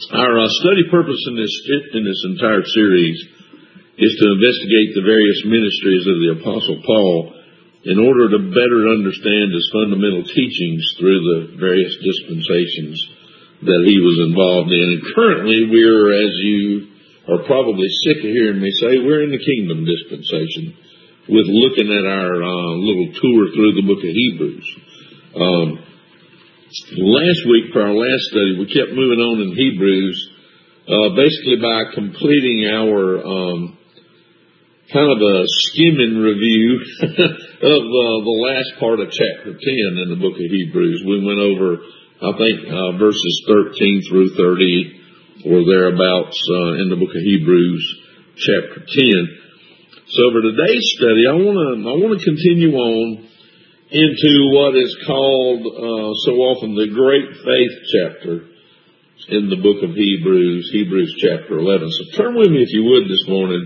Our study purpose in this entire series is to investigate the various ministries of the Apostle Paul in order to better understand his fundamental teachings through the various dispensations that he was involved in. And currently we're, as you are probably sick of hearing me say, we're in the kingdom dispensation with looking at our little tour through the book of Hebrews. Last week for our last study, we kept moving on in Hebrews, basically by completing our kind of a skimming review of the last part of chapter 10 in the book of Hebrews. We went over, I think, verses 13 through 30 or thereabouts in the book of Hebrews, chapter 10. So for today's study, I want to continue on into what is called so often the Great Faith chapter in the book of Hebrews, Hebrews chapter 11. So turn with me, if you would, this morning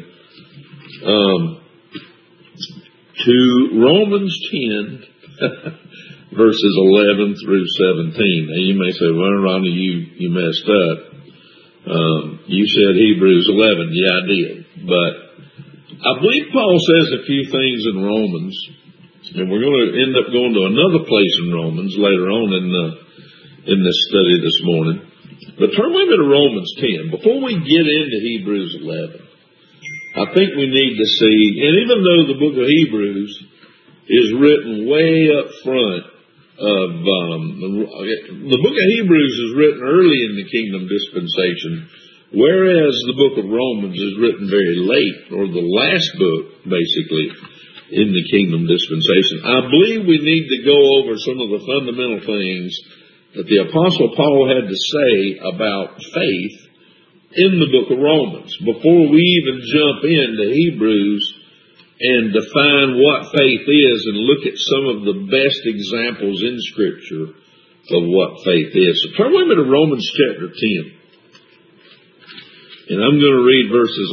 to Romans 10, verses 11 through 17. Now you may say, well, Ronnie, you messed up. You said Hebrews 11. Yeah, I did. But I believe Paul says a few things in Romans, and we're going to end up going to another place in Romans later on in this study this morning. But turn with me to Romans 10. Before we get into Hebrews 11, I think we need to see, and even though the book of Hebrews is written way up front of, the book of Hebrews is written early in the kingdom dispensation, whereas the book of Romans is written very late, or the last book, basically, in the kingdom dispensation. I believe we need to go over some of the fundamental things that the Apostle Paul had to say about faith in the book of Romans before we even jump into Hebrews and define what faith is and look at some of the best examples in Scripture of what faith is. So turn with me to Romans chapter 10. And I'm going to read verses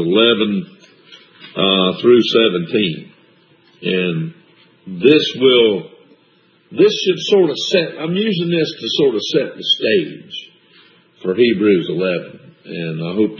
11 through 17. And this should sort of I'm using this to sort of set the stage for Hebrews 11. And I hope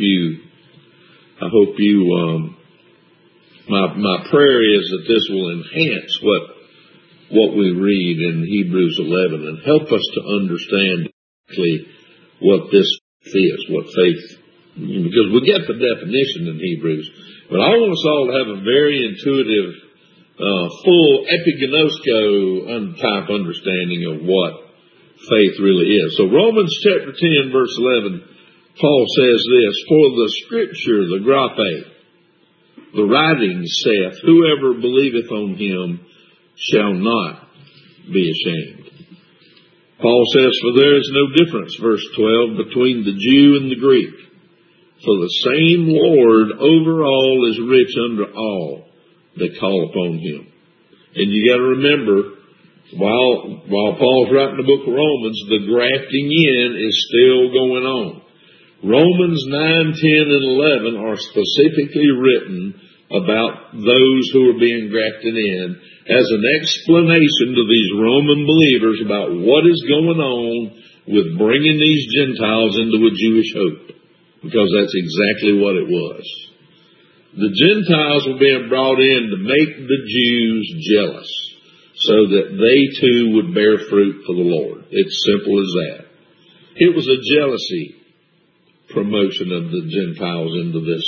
my prayer is that this will enhance what we read in Hebrews 11 and help us to understand exactly what this is, what faith, because we get the definition in Hebrews, but I want us all to have a very intuitive, full epigenosko type understanding of what faith really is. So Romans chapter 10 verse 11, Paul says this, for the scripture, the grape, the writing saith, whoever believeth on him shall not be ashamed. Paul says, for there is no difference, verse 12, between the Jew and the Greek. For the same Lord over all is rich unto all that call upon him. And you got to remember, while Paul's writing the book of Romans, the grafting in is still going on. Romans 9, 10, and 11 are specifically written about those who are being grafted in as an explanation to these Roman believers about what is going on with bringing these Gentiles into a Jewish hope. Because that's exactly what it was. The Gentiles were being brought in to make the Jews jealous so that they too would bear fruit for the Lord. It's simple as that. It was a jealousy promotion of the Gentiles into this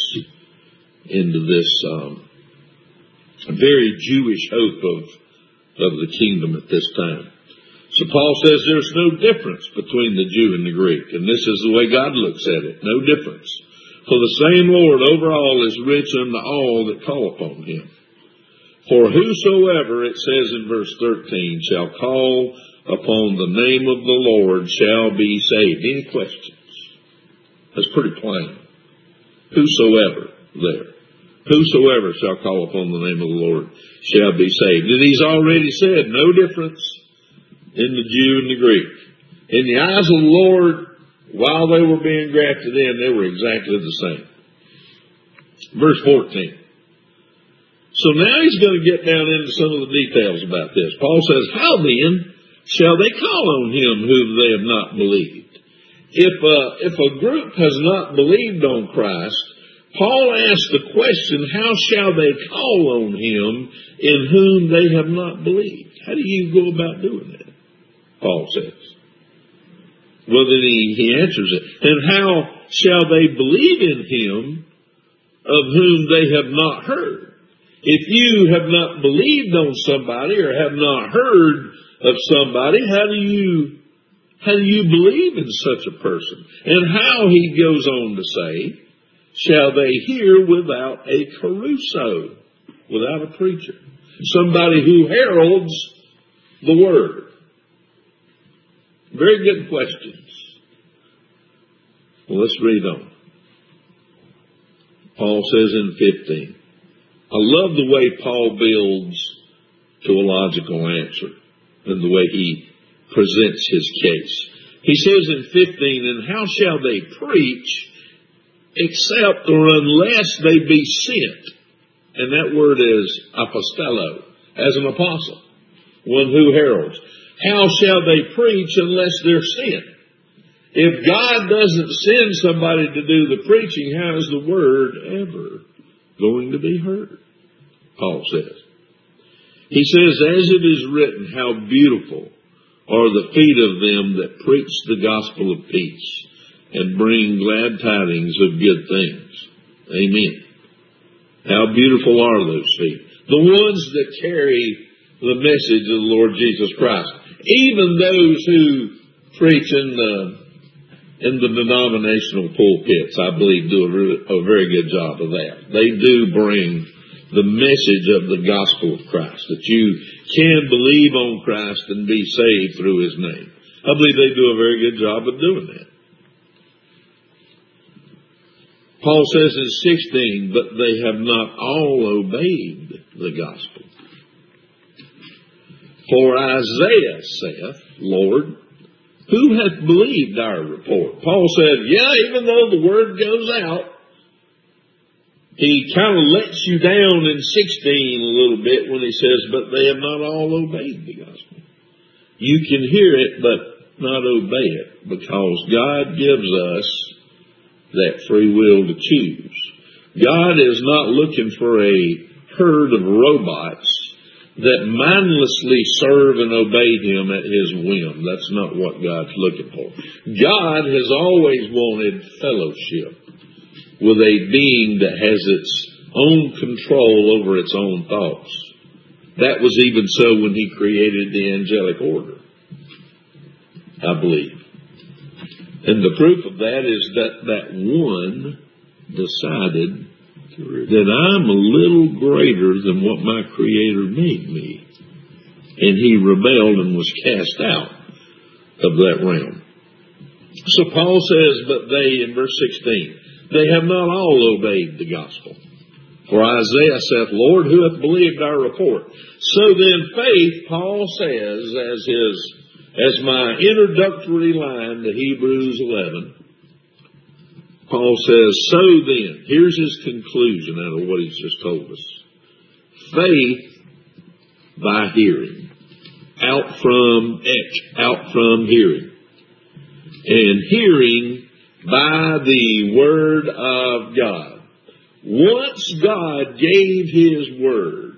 very Jewish hope of the kingdom at this time. So Paul says there's no difference between the Jew and the Greek, and this is the way God looks at it. No difference. For the same Lord over all is rich unto all that call upon him. For whosoever, it says in verse 13, shall call upon the name of the Lord shall be saved. Any questions? That's pretty plain. Whosoever there. Whosoever shall call upon the name of the Lord shall be saved. And he's already said no difference in the Jew and the Greek. In the eyes of the Lord, while they were being grafted in, they were exactly the same. Verse 14. So now he's going to get down into some of the details about this. Paul says, how then shall they call on him whom they have not believed? if a group has not believed on Christ, Paul asked the question, how shall they call on him in whom they have not believed? How do you go about doing that? Paul says. Well, then he answers it. And how shall they believe in him of whom they have not heard? If you have not believed on somebody or have not heard of somebody, how do you believe in such a person? And how, he goes on to say, shall they hear without a caruso, without a preacher? Somebody who heralds the word. Very good questions. Well, let's read on. Paul says in 15, I love the way Paul builds to a logical answer and the way he presents his case. He says in 15, and how shall they preach except or unless they be sent? And that word is apostello, as an apostle, one who heralds. How shall they preach unless they're sent? If God doesn't send somebody to do the preaching, how is the word ever going to be heard? Paul says. He says, as it is written, how beautiful are the feet of them that preach the gospel of peace and bring glad tidings of good things. Amen. How beautiful are those feet? The ones that carry the message of the Lord Jesus Christ. Even those who preach in the denominational pulpits, I believe, do a very good job of that. They do bring the message of the gospel of Christ, that you can believe on Christ and be saved through his name. I believe they do a very good job of doing that. Paul says in 16, but they have not all obeyed the gospel. For Isaiah saith, Lord, who hath believed our report? Paul said, yeah, even though the word goes out, he kind of lets you down in 16 a little bit when he says, but they have not all obeyed the gospel. You can hear it, but not obey it, because God gives us that free will to choose. God is not looking for a herd of robots that mindlessly serve and obey him at his whim. That's not what God's looking for. God has always wanted fellowship with a being that has its own control over its own thoughts. That was even so when he created the angelic order, I believe. And the proof of that is that one decided that I'm a little greater than what my Creator made me. And he rebelled and was cast out of that realm. So Paul says, but they, in verse 16, they have not all obeyed the gospel. For Isaiah saith, Lord, who hath believed our report? So then faith, Paul says, as my introductory line to Hebrews 11, Paul says, so then, here's his conclusion out of what he's just told us. Faith by hearing. Out from hearing. And hearing by the word of God. Once God gave his word,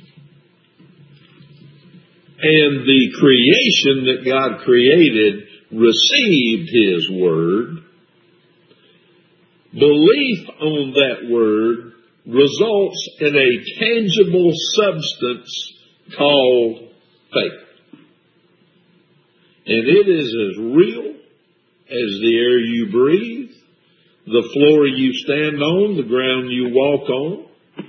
and the creation that God created received his word, belief on that word results in a tangible substance called faith. And it is as real as the air you breathe, the floor you stand on, the ground you walk on.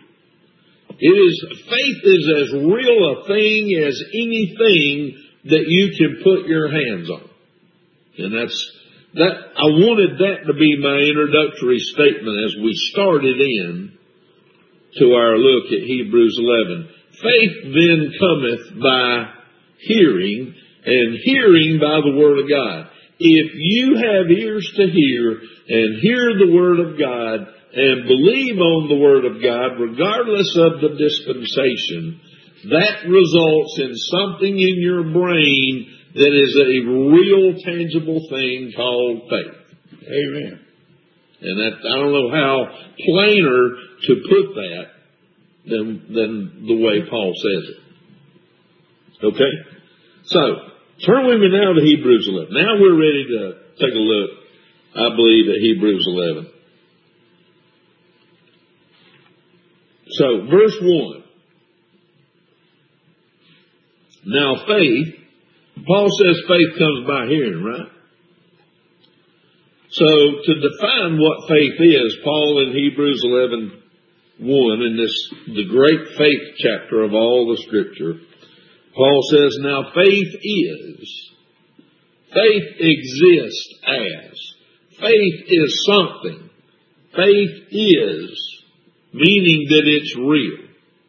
Faith is as real a thing as anything that you can put your hands on. And I wanted that to be my introductory statement as we started in to our look at Hebrews 11. Faith then cometh by hearing, and hearing by the word of God. If you have ears to hear and hear the word of God and believe on the word of God, regardless of the dispensation, that results in something in your brain that is a real tangible thing called faith. Amen. And that, I don't know how plainer to put that than the way Paul says it. Okay? So, turn with me now to Hebrews 11. Now we're ready to take a look, I believe, at Hebrews 11. So, verse 1. Now faith, Paul says faith comes by hearing, right? So, to define what faith is, Paul in Hebrews 11:1, in the great faith chapter of all the Scripture, Paul says, now faith exists as. Faith is something. Faith is, meaning that it's real.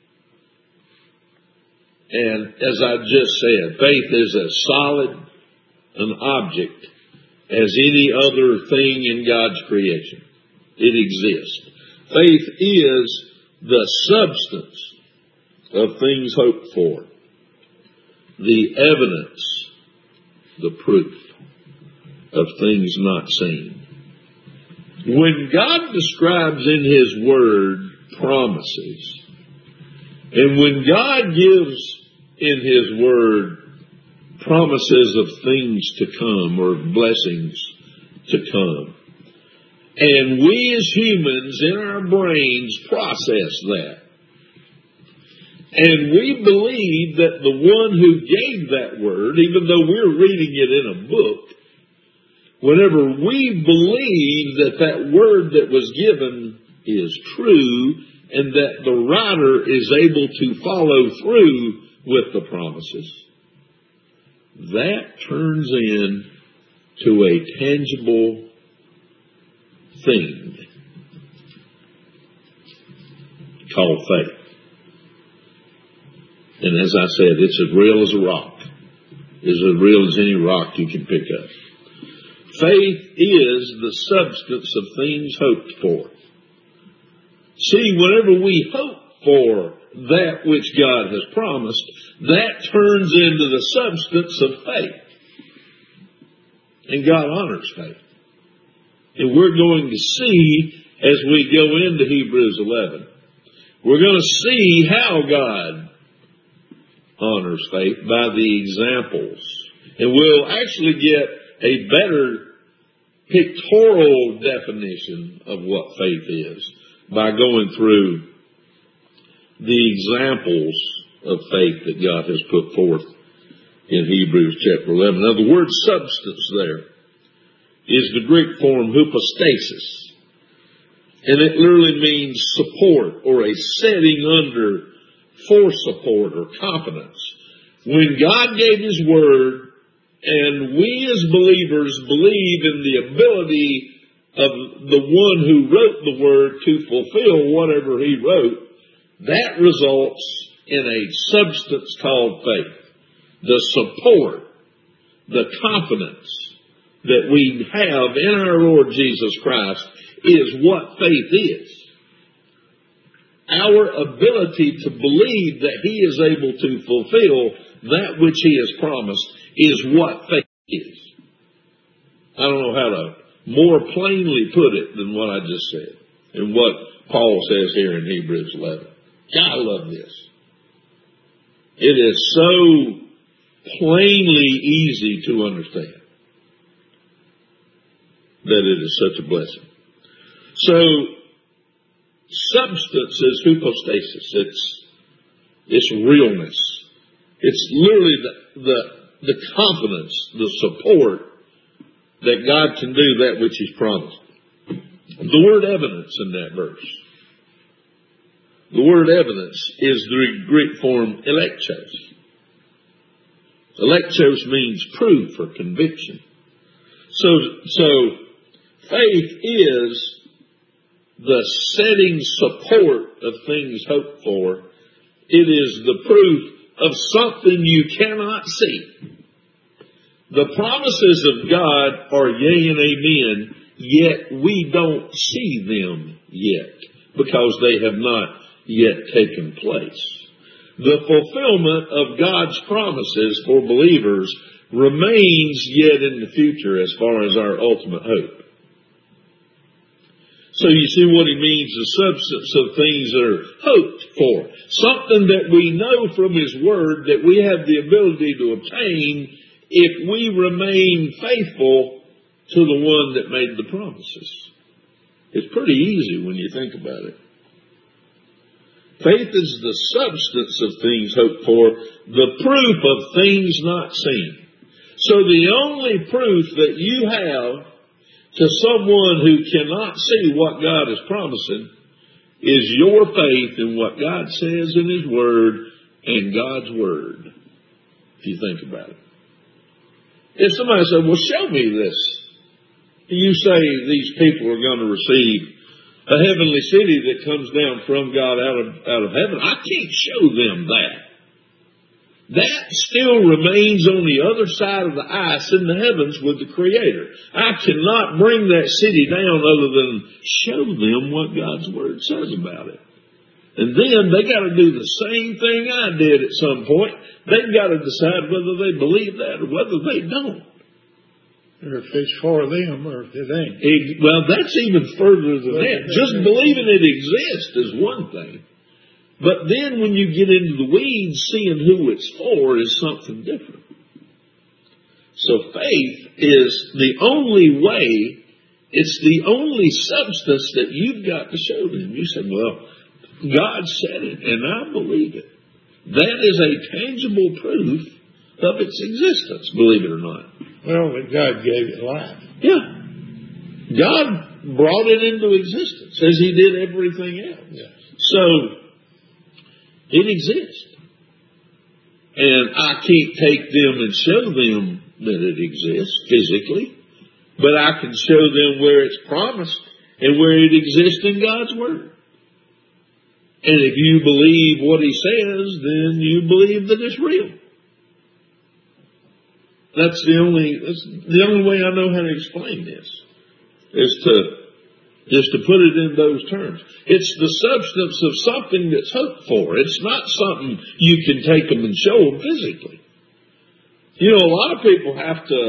And as I just said, faith is as solid an object as any other thing in God's creation. It exists. Faith is the substance of things hoped for, the evidence, the proof of things not seen. When God describes in His Word promises, and when God gives in His Word promises of things to come or blessings to come, and we as humans in our brains process that, and we believe that the one who gave that word, even though we're reading it in a book, whenever we believe that that word that was given is true and that the writer is able to follow through with the promises, that turns into a tangible thing called faith. And as I said, it's as real as a rock. It's as real as any rock you can pick up. Faith is the substance of things hoped for. See, whenever we hope for that which God has promised, that turns into the substance of faith. And God honors faith. And we're going to see, as we go into Hebrews 11, we're going to see how God honors faith by the examples. And we'll actually get a better pictorial definition of what faith is by going through the examples of faith that God has put forth in Hebrews chapter 11. Now, the word substance there is the Greek form hypostasis. And it literally means support or a setting under for support or confidence. When God gave His Word, and we as believers believe in the ability of the one who wrote the Word to fulfill whatever He wrote, that results in a substance called faith. The support, the confidence that we have in our Lord Jesus Christ is what faith is. Our ability to believe that He is able to fulfill that which He has promised is what faith is. I don't know how to more plainly put it than what I just said and what Paul says here in Hebrews 11. God, I love this. It is so plainly easy to understand that it is such a blessing. So, substance is hypostasis. It's realness. It's literally the confidence, the support that God can do that which He's promised. The word evidence in that verse. The word evidence is the Greek form electos. Electos means proof or conviction. So faith is the setting support of things hoped for. It is the proof of something you cannot see. The promises of God are yea and amen, yet we don't see them yet because they have not yet taken place. The fulfillment of God's promises for believers remains yet in the future as far as our ultimate hope. So you see what he means, the substance of things that are hoped for. Something that we know from his word that we have the ability to obtain if we remain faithful to the one that made the promises. It's pretty easy when you think about it. Faith is the substance of things hoped for, the proof of things not seen. So the only proof that you have to someone who cannot see what God is promising is your faith in what God says in his word and God's word, if you think about it. If somebody said, well, show me this. You say these people are going to receive a heavenly city that comes down from God out of heaven. I can't show them that. That still remains on the other side of the ice in the heavens with the Creator. I cannot bring that city down other than show them what God's Word says about it. And then they got to do the same thing I did at some point. They've got to decide whether they believe that or whether they don't. Or if it's for them or if it ain't. Well, that's even further than that. Just believing it exists is one thing. But then when you get into the weeds, seeing who it's for is something different. So faith is the only way, it's the only substance that you've got to show them. You say, well, God said it and I believe it. That is a tangible proof of its existence, believe it or not. Well, that God gave it life. Yeah. God brought it into existence as he did everything else. Yes. So, it exists. And I can't take them and show them that it exists physically, but I can show them where it's promised and where it exists in God's Word. And if you believe what he says, then you believe that it's real. That's the only way I know how to explain this, is to put it in those terms. It's the substance of something that's hoped for. It's not something you can take them and show them physically. You know, a lot of people have to,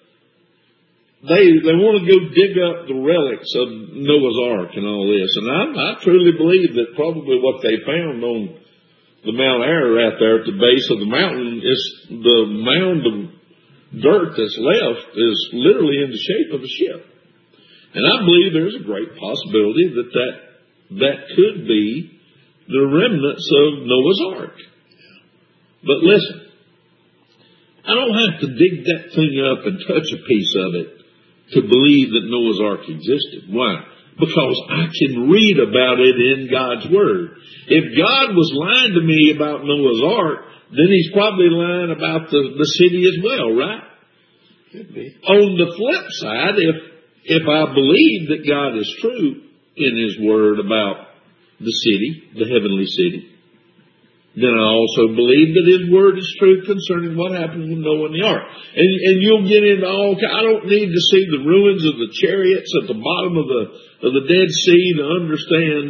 they want to go dig up the relics of Noah's Ark and all this. And I truly believe that probably what they found on the Mount Ararat there at the base of the mountain is the mound of dirt that's left is literally in the shape of a ship. And I believe there's a great possibility that could be the remnants of Noah's Ark. But listen, I don't have to dig that thing up and touch a piece of it to believe that Noah's Ark existed. Why? Because I can read about it in God's Word. If God was lying to me about Noah's Ark, then he's probably lying about the city as well, right? Could be. On the flip side, if I believe that God is true in his word about the city, the heavenly city, then I also believe that his word is true concerning what happened with Noah and the ark. And you'll get into all, I don't need to see the ruins of the chariots at the bottom of the Dead Sea to understand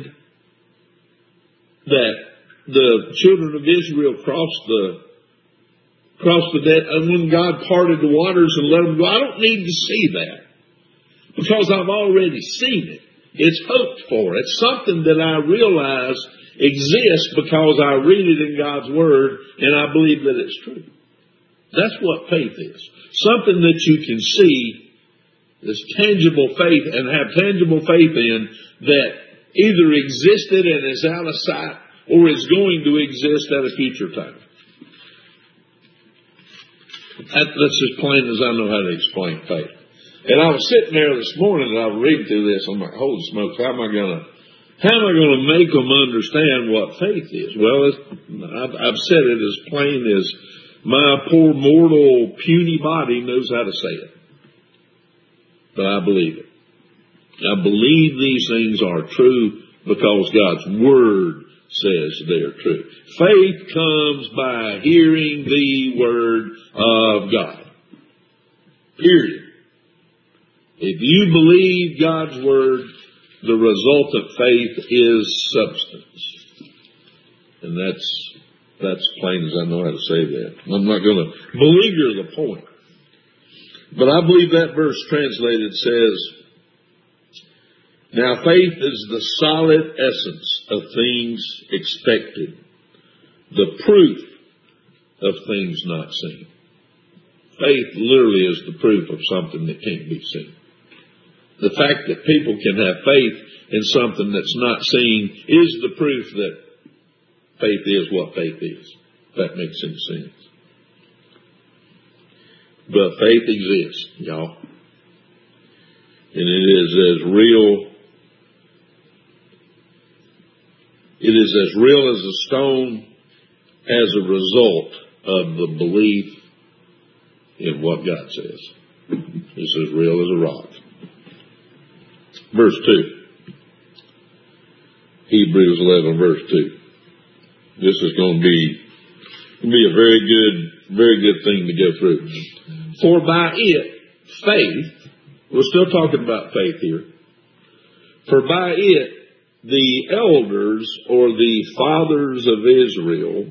that the children of Israel crossed the dead, and when God parted the waters and let them go. I don't need to see that, because I've already seen it. It's hoped for. It's something that I realize exists because I read it in God's Word and I believe that it's true. That's what faith is. Something that you can see, this tangible faith, and have tangible faith in, that either existed and is out of sight or is going to exist at a future time. That's as plain as I know how to explain faith. And I was sitting there this morning and I was reading through this. I'm like, holy smokes, how am I going to make them understand what faith is? Well, I've said it as plain as my poor mortal puny body knows how to say it. But I believe it. I believe these things are true because God's Word says they are true. Faith comes by hearing the Word of God. Period. If you believe God's Word, the result of faith is substance. And that's plain as I know how to say that. I'm not going to beleaguer the point. But I believe that verse translated says, now faith is the solid essence of things expected, the proof of things not seen. Faith literally is the proof of something that can't be seen. The fact that people can have faith in something that's not seen is the proof that faith is what faith is. If that makes any sense. But faith exists, y'all. And it is as real as a stone as a result of the belief in what God says. It's as real as a rock. Verse 2. Hebrews 11, verse 2. This is going to be a very good thing to go through. For by it, faith, we're still talking about faith here. For by it, the elders or the fathers of Israel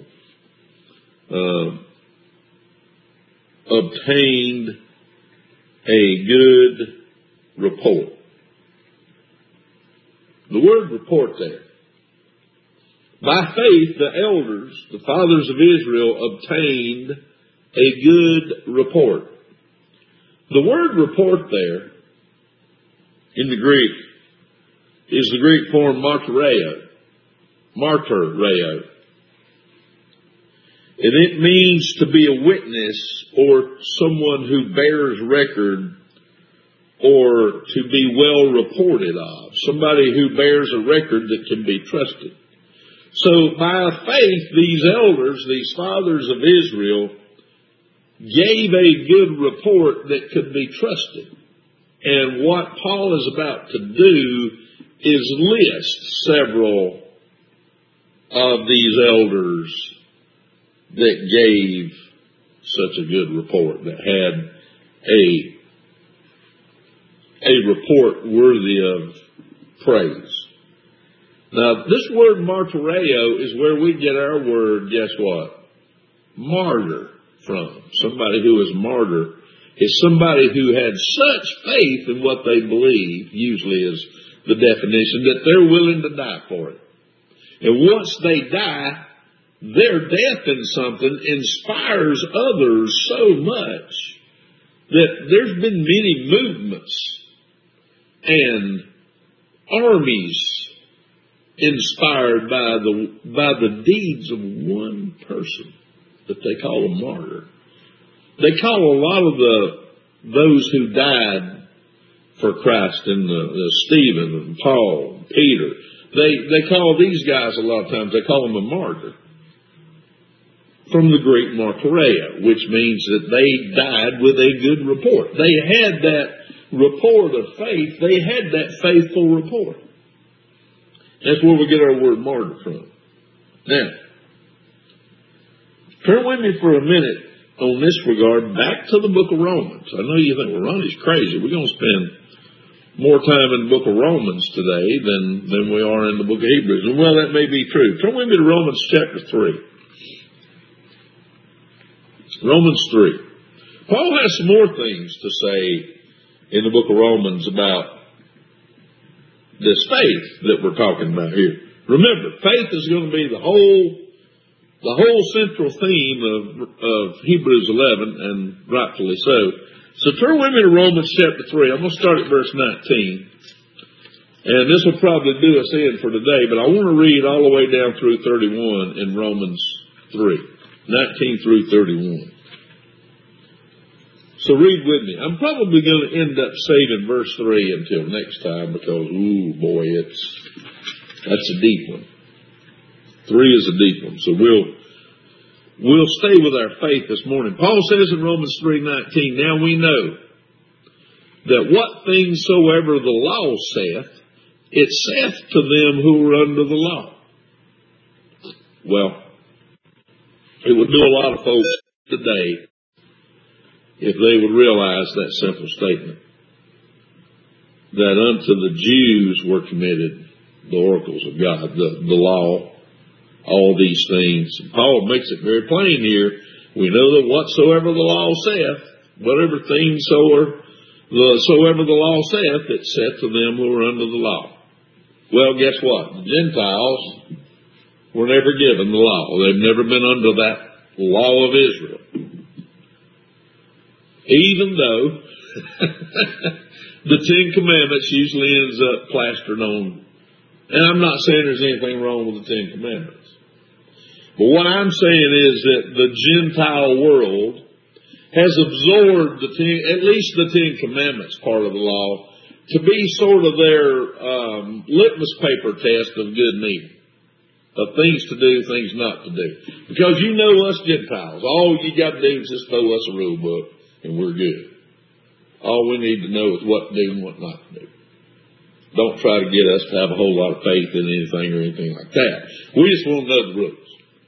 obtained a good report. The word report there. By faith, the elders, the fathers of Israel, obtained a good report. The word report there, in the Greek, is the Greek form martyreo. And it means to be a witness or someone who bears record or to be well reported of. Somebody who bears a record that can be trusted. So by faith, these elders, these fathers of Israel, gave a good report that could be trusted. And what Paul is about to do is list several of these elders that gave such a good report, that had a report worthy of praise. Now, this word martyreo is where we get our word, guess what? Martyr from. Somebody who is martyr is somebody who had such faith in what they believe, usually is the definition, that they're willing to die for it. And once they die, their death in something inspires others so much that there's been many movements and armies inspired by the deeds of one person that they call a martyr. They call a lot of those who died for Christ in the Stephen and Paul and Peter. They call these guys a lot of times, they call them a martyr. From the Greek martyreo, which means that they died with a good report. They had that report of faith. They had that faithful report. That's where we get our word martyr from. Now, turn with me for a minute on this regard back to the book of Romans. I know you think, well, Ronnie's crazy. We're going to spend more time in the book of Romans today than we are in the book of Hebrews. And well, that may be true. Turn with me to Romans chapter 3. Romans 3. Paul has some more things to say in the book of Romans about this faith that we're talking about here. Remember, faith is going to be the whole central theme of Hebrews 11, and rightfully so. So turn with me to Romans chapter 3. I'm going to start at verse 19. And this will probably do us in for today, but I want to read all the way down through 31 in Romans 3. 19 through 31. So read with me. I'm probably going to end up saving verse 3 until next time because, ooh, boy, that's a deep one. 3 is a deep one. So we'll stay with our faith this morning. Paul says in Romans 3:19, now we know that what things soever the law saith, it saith to them who are under the law. Well, it would do a lot of folks today if they would realize that simple statement, that unto the Jews were committed the oracles of God, the law, all these things. And Paul makes it very plain here. We know that whatsoever the law saith, whatever thing soever the law saith, it saith to them who are under the law. Well, guess what? The Gentiles were never given the law. They've never been under that law of Israel. Even though the Ten Commandments usually ends up plastered on. And I'm not saying there's anything wrong with the Ten Commandments. But what I'm saying is that the Gentile world has absorbed at least the Ten Commandments part of the law to be sort of their litmus paper test of good and evil, of things to do, things not to do. Because you know us Gentiles, all you got to do is just throw us a rule book and we're good. All we need to know is what to do and what not to do. Don't try to get us to have a whole lot of faith in anything or anything like that. We just want to know the rules.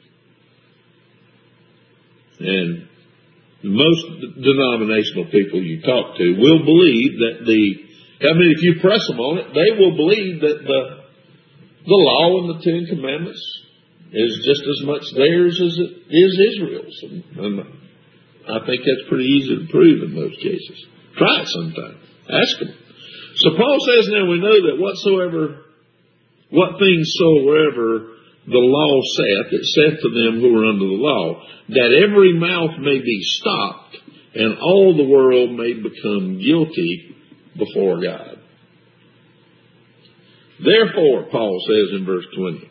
And most denominational people you talk to will believe that if you press them on it, they will believe that the law and the Ten Commandments is just as much theirs as it is Israel's. And I think that's pretty easy to prove in most cases. Try it sometime. Ask them. So Paul says, now we know that what things soever the law saith, it saith to them who are under the law, that every mouth may be stopped, and all the world may become guilty before God. Therefore, Paul says in verse 20,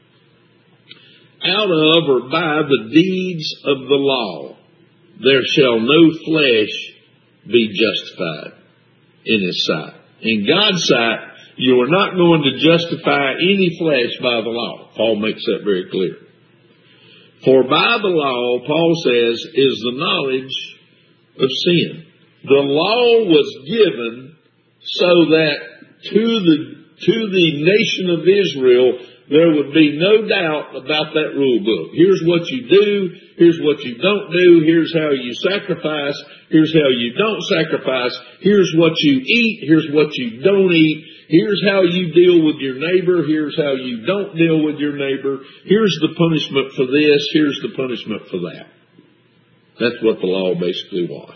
out of or by the deeds of the law, there shall no flesh be justified in his sight. In God's sight, you are not going to justify any flesh by the law. Paul makes that very clear. For by the law, Paul says, is the knowledge of sin. The law was given so that to the nation of Israel, there would be no doubt about that rule book. Here's what you do. Here's what you don't do. Here's how you sacrifice. Here's how you don't sacrifice. Here's what you eat. Here's what you don't eat. Here's how you deal with your neighbor. Here's how you don't deal with your neighbor. Here's the punishment for this. Here's the punishment for that. That's what the law basically was.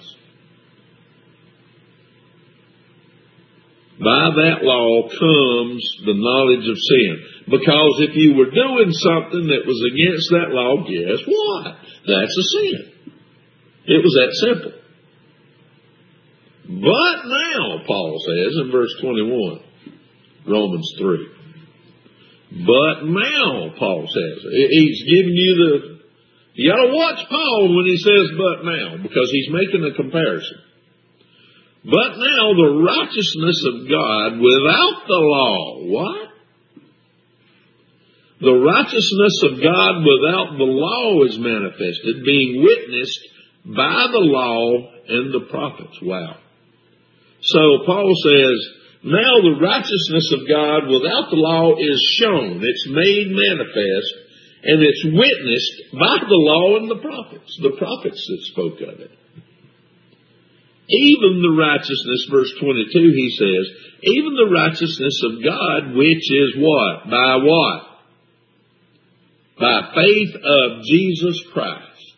By that law comes the knowledge of sin. Because if you were doing something that was against that law, guess what? That's a sin. It was that simple. But now, Paul says in verse 21, Romans 3. But now, Paul says, he's giving you you got to watch Paul when he says but now, because he's making a comparison. But now the righteousness of God without the law. What? The righteousness of God without the law is manifested, being witnessed by the law and the prophets. Wow. So Paul says, now the righteousness of God without the law is shown. It's made manifest, and it's witnessed by the law and the prophets that spoke of it. Even the righteousness, verse 22, he says, even the righteousness of God, which is what? By what? By faith of Jesus Christ.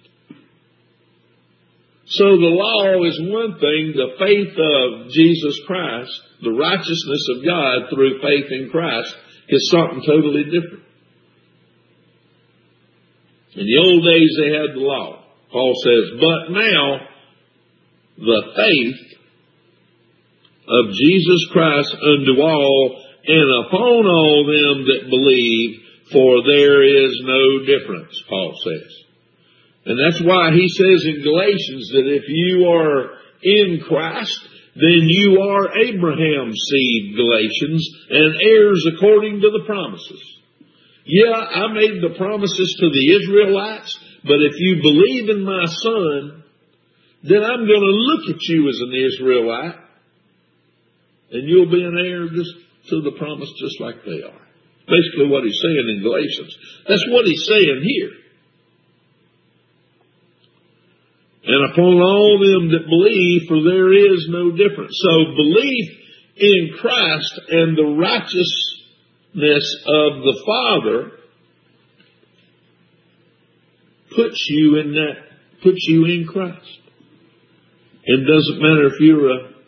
So the law is one thing, the faith of Jesus Christ, the righteousness of God through faith in Christ, is something totally different. In the old days they had the law. Paul says, but now, the faith of Jesus Christ unto all, and upon all them that believe, for there is no difference, Paul says. And that's why he says in Galatians that if you are in Christ, then you are Abraham's seed, Galatians, and heirs according to the promises. Yeah, I made the promises to the Israelites, but if you believe in my Son, then I'm going to look at you as an Israelite, and you'll be an heir just to the promise just like they are. Basically what he's saying in Galatians. That's what he's saying here. And upon all them that believe, for there is no difference. So belief in Christ and the righteousness of the Father puts you in Christ. It doesn't matter if you're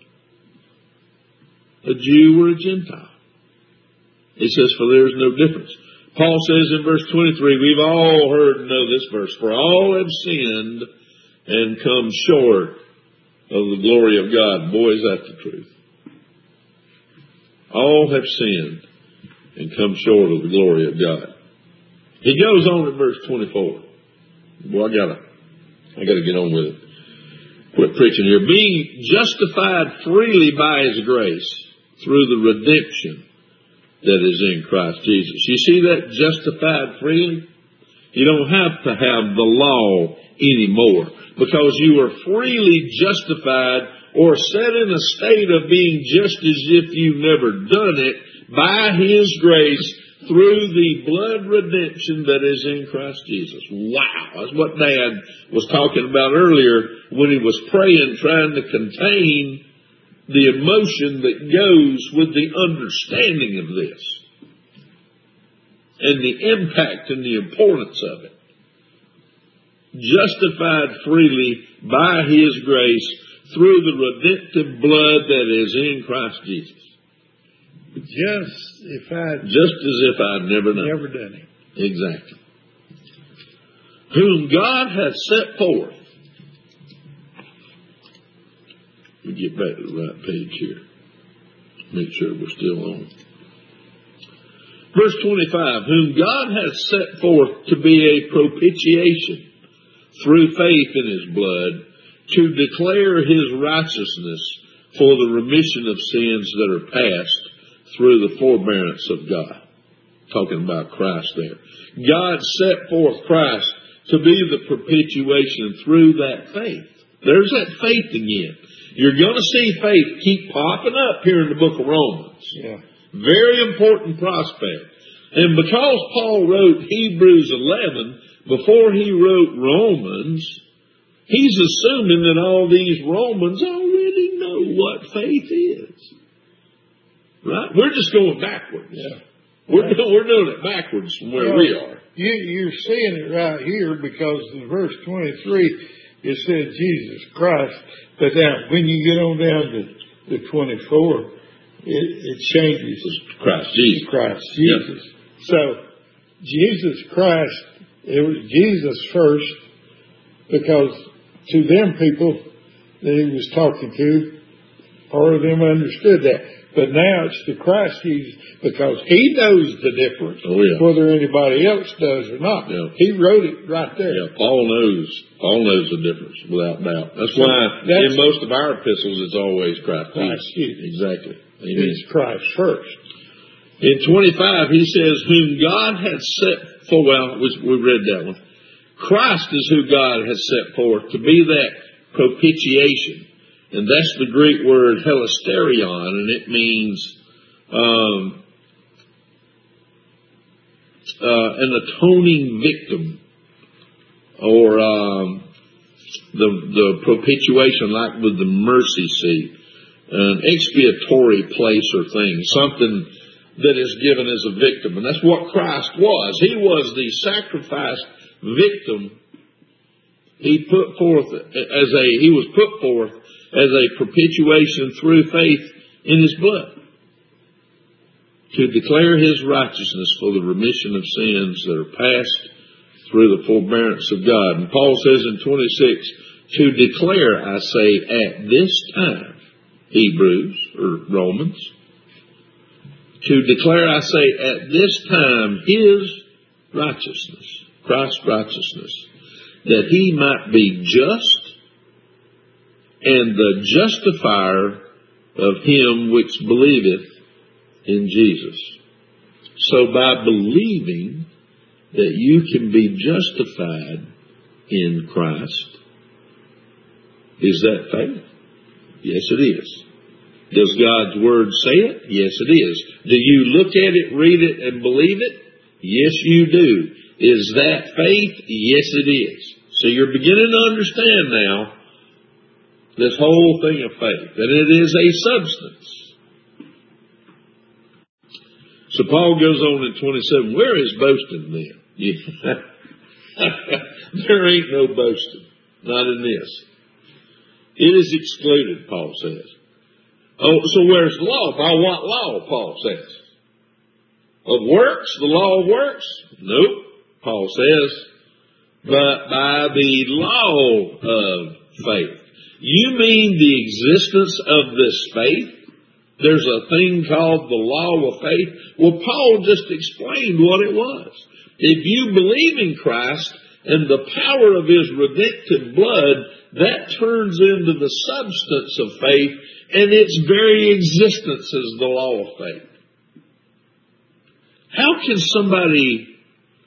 a Jew or a Gentile. It says, for there is no difference. Paul says in verse 23, we've all heard and know this verse, for all have sinned and come short of the glory of God. Boy, is that the truth. All have sinned and come short of the glory of God. He goes on in verse 24. Boy, I gotta get on with it. Quit preaching here. Being justified freely by His grace through the redemption that is in Christ Jesus. You see that? Justified freely? You don't have to have the law anymore, because you are freely justified or set in a state of being just as if you've never done it by His grace through the blood redemption that is in Christ Jesus. Wow! That's what Dad was talking about earlier when he was praying, trying to contain the emotion that goes with the understanding of this and the impact and the importance of it. Justified freely by His grace through the redemptive blood that is in Christ Jesus. Just as if I'd never done it. Exactly. Whom God hath set forth. Let me get back to the right page here. Make sure we're still on. Verse 25. Whom God hath set forth to be a propitiation through faith in His blood, to declare His righteousness for the remission of sins that are past through the forbearance of God. Talking about Christ there. God set forth Christ to be the propitiation through that faith. There's that faith again. You're going to see faith keep popping up here in the book of Romans. Yeah. Very important prospect. And because Paul wrote Hebrews 11 before he wrote Romans, he's assuming that all these Romans already know what faith is. Right? We're just going backwards. Yeah. We're doing it backwards from where we are. You're seeing it right here, because in verse 23 it says Jesus Christ. But now when you get on down to 24, it changes. Christ Jesus. Christ Jesus. Yep. So Jesus Christ, it was Jesus first, because to them people that He was talking to, part of them understood that. But now it's the Christ Jesus, because He knows the difference, whether anybody else does or not. Yeah. He wrote it right there. Yeah, Paul knows the difference, without doubt. That's why in most of our epistles it's always Christ Jesus. Exactly. Amen. It's Christ first. In 25 he says, whom God hath set forth, well, we read that one. Christ is who God has set forth to be that propitiation. And that's the Greek word helasterion, and it means an atoning victim, or the propitiation, like with the mercy seat, an expiatory place or thing, something that is given as a victim. And that's what Christ was. He was the sacrificed victim. He was put forth as a propitiation through faith in His blood, to declare His righteousness for the remission of sins that are past through the forbearance of God. And Paul says in 26, to declare, I say, at this time, Hebrews or Romans, to declare, I say, at this time, His righteousness, Christ's righteousness, that He might be just and the justifier of him which believeth in Jesus. So by believing that you can be justified in Christ, is that faith? Yes, it is. Does God's Word say it? Yes, it is. Do you look at it, read it, and believe it? Yes, you do. Is that faith? Yes, it is. So you're beginning to understand now this whole thing of faith, that it is a substance. So Paul goes on in 27, where is boasting then? There ain't no boasting. Not in this. It is excluded, Paul says. Oh, so where's the law? By what law, Paul says? Of works? The law of works? Nope, Paul says. But by the law of faith. You mean the existence of this faith? There's a thing called the law of faith. Well, Paul just explained what it was. If you believe in Christ and the power of His redemptive blood, that turns into the substance of faith, and its very existence is the law of faith. How can somebody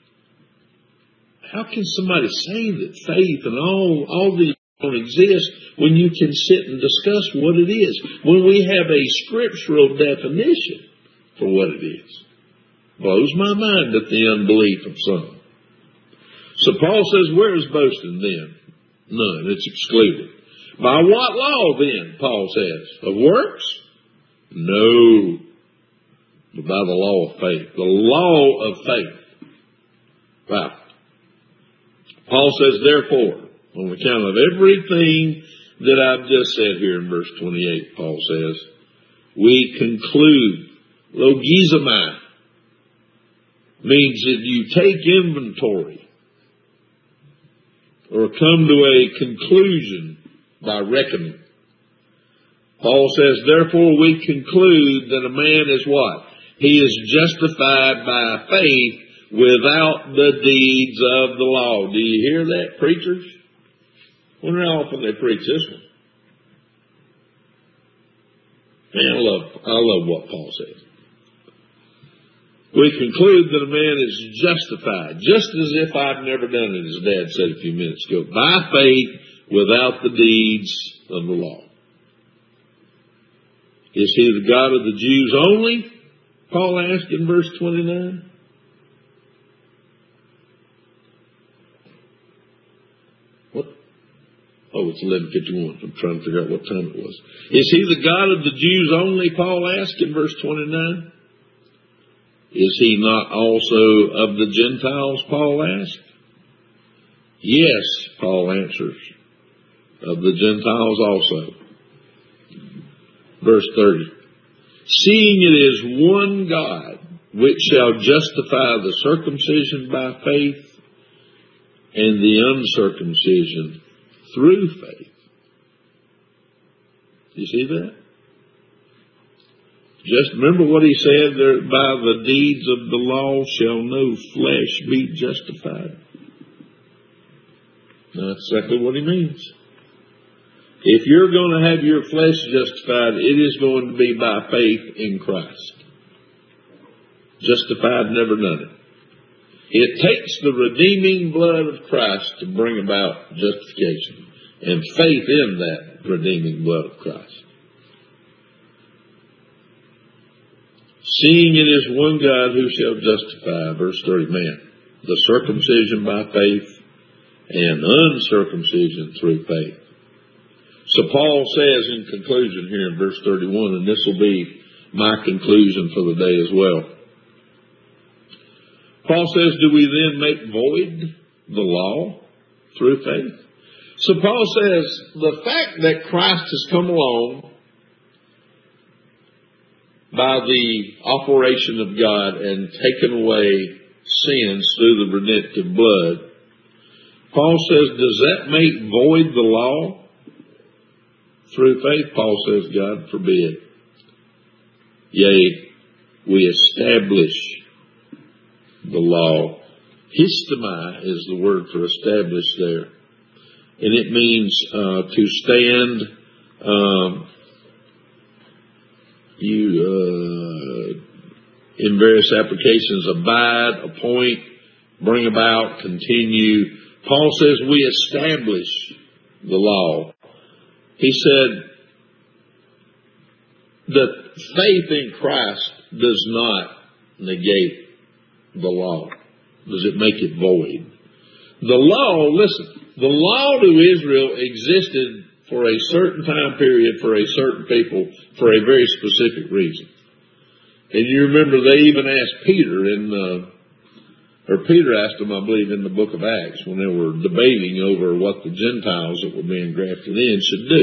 say that faith and all these don't exist when you can sit and discuss what it is, when we have a scriptural definition for what it is? Blows my mind at the unbelief of some. So Paul says, where is boasting then? None. It's excluded. By what law then, Paul says? Of works? No. But by the law of faith. The law of faith. Wow. Paul says, therefore, on account of everything that I've just said here in verse 28, Paul says, we conclude, logizomai, means that you take inventory or come to a conclusion by reckoning. Paul says, therefore we conclude that a man is what? He is justified by faith without the deeds of the law. Do you hear that, preachers? I wonder how often they preach this one. Man, I love what Paul says. We conclude that a man is justified, just as if I'd never done it, as Dad said a few minutes ago, by faith without the deeds of the law. Is he the God of the Jews only? Paul asked in verse 29. What? Oh, it's 11:51. I'm trying to figure out what time it was. Is he the God of the Jews only? Paul asked in verse 29. Is he not also of the Gentiles? Paul asked. Yes, Paul answers. Of the Gentiles also. Verse 30. Seeing it is one God which shall justify the circumcision by faith and the uncircumcision through faith. You see that? Just remember what he said there, by the deeds of the law shall no flesh be justified. That's exactly what he means. If you're going to have your flesh justified, it is going to be by faith in Christ. Justified, never done it. It takes the redeeming blood of Christ to bring about justification and faith in that redeeming blood of Christ. Seeing it is one God who shall justify, verse 30, man, the circumcision by faith and uncircumcision through faith. So Paul says in conclusion here in verse 31, and this will be my conclusion for the day as well. Paul says, do we then make void the law through faith? So Paul says, the fact that Christ has come along by the operation of God and taken away sins through the redemptive blood, Paul says, does that make void the law through faith? Paul says, God forbid. Yea, we establish the law. Histemi is the word for establish there. And it means to stand, in various applications, abide, appoint, bring about, continue. Paul says we establish the law. He said that faith in Christ does not negate the law. Does it make it void? The law, listen, the law to Israel existed for a certain time period, for a certain people, for a very specific reason. And you remember they even asked Peter in or Peter asked them, I believe, in the book of Acts, when they were debating over what the Gentiles that were being grafted in should do.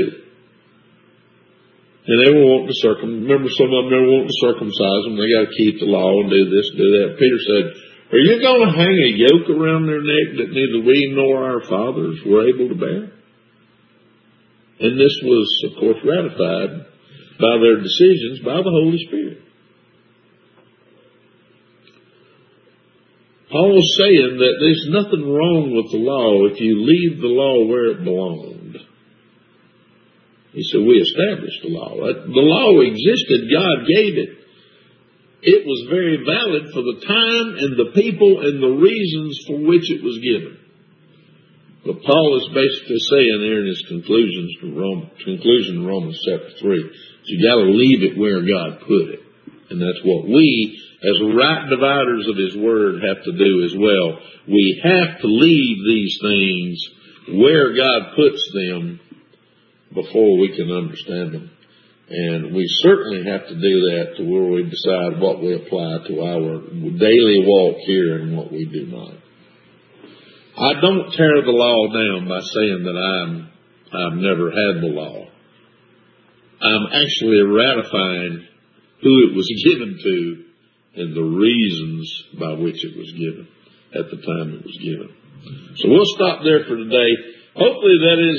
And they were wanting to remember, some of them they were wanting to circumcise them. They got to keep the law and do this, do that. Peter said, are you going to hang a yoke around their neck that neither we nor our fathers were able to bear? And this was, of course, ratified by their decisions by the Holy Spirit. Paul's saying that there's nothing wrong with the law if you leave the law where it belonged. He said, we established the law. The law existed. God gave it. It was very valid for the time and the people and the reasons for which it was given. But Paul is basically saying there in his conclusion in Romans chapter 3, you got to leave it where God put it. And that's what we, as right dividers of His Word, have to do as well. We have to leave these things where God puts them before we can understand them. And we certainly have to do that to where we decide what we apply to our daily walk here and what we do not. I don't tear the law down by saying that I've never had the law. I'm actually ratifying who it was given to and the reasons by which it was given at the time it was given. So we'll stop there for today. Hopefully that is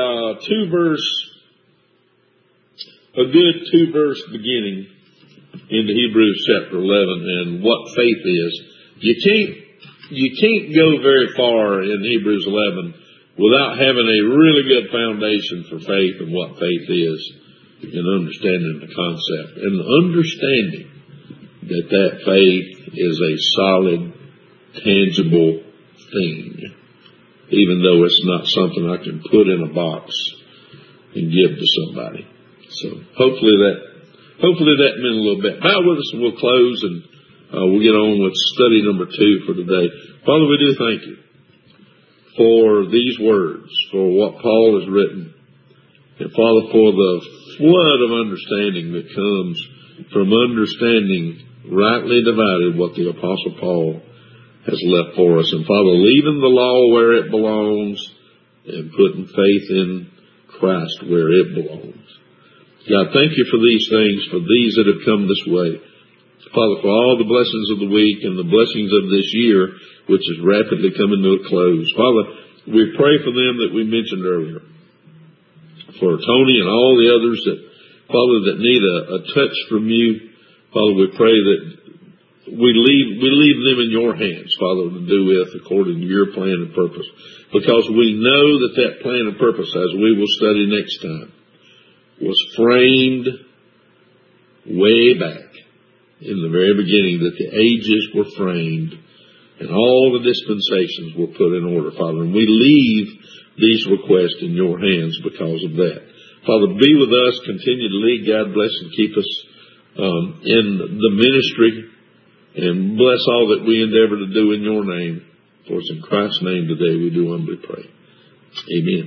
a good two-verse beginning into Hebrews chapter 11 and what faith is. You can't go very far in Hebrews 11 without having a really good foundation for faith and what faith is, and understanding the concept, and understanding that faith is a solid, tangible thing, even though it's not something I can put in a box and give to somebody. So hopefully that meant a little bit. Bow with us and we'll close, and we'll get on with study number 2 for today. Father, we do thank you for these words, for what Paul has written, and Father, for the flood of understanding that comes from understanding, rightly divided, what the Apostle Paul has left for us. And Father, leaving the law where it belongs and putting faith in Christ where it belongs. God, thank you for these things, for these that have come this way. Father, for all the blessings of the week and the blessings of this year, which is rapidly coming to a close. Father, we pray for them that we mentioned earlier. For Tony and all the others that, Father, that need a touch from you. Father, we pray that we leave them in your hands, Father, to do with according to your plan and purpose. Because we know that plan and purpose, as we will study next time, was framed way back in the very beginning, that the ages were framed and all the dispensations were put in order, Father. And we leave these requests in your hands because of that. Father, be with us, continue to lead, God bless and keep us in the ministry, and bless all that we endeavor to do in your name. For it's in Christ's name today we do humbly pray. Amen.